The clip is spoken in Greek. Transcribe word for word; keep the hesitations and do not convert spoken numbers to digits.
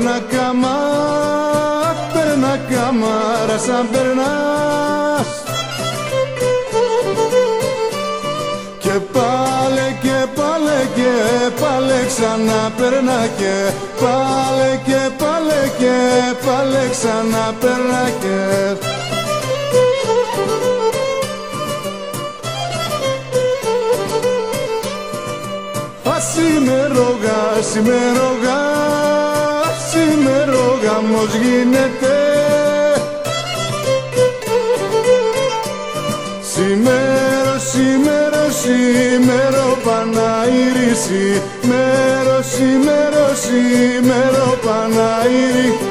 περνά καμά, περνά καμάρα σαν περνάς. Και πάλε και πάλε και πάλε ξανά περνά και πάλε και πάλε και πάλε ξανά περνά και. Σήμερογα, σήμερογα, σήμερογαμός γίνεται. Σήμερο, σήμερο, σήμερο Παναήρη, σήμερο, σήμερο, σήμερο Παναήρη.